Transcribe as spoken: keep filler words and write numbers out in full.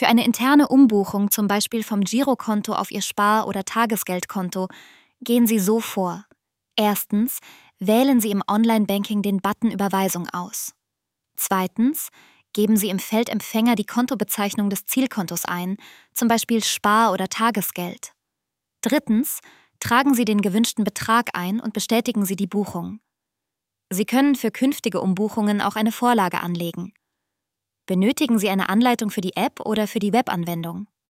Für eine interne Umbuchung, zum Beispiel vom Girokonto auf Ihr Spar- oder Tagesgeldkonto, gehen Sie so vor. Erstens, wählen Sie im Online-Banking den Button Überweisung aus. Zweitens, geben Sie im Feld Empfänger die Kontobezeichnung des Zielkontos ein, zum Beispiel Spar- oder Tagesgeld. Drittens, tragen Sie den gewünschten Betrag ein und bestätigen Sie die Buchung. Sie können für künftige Umbuchungen auch eine Vorlage anlegen. Benötigen Sie eine Anleitung für die App oder für die Webanwendung?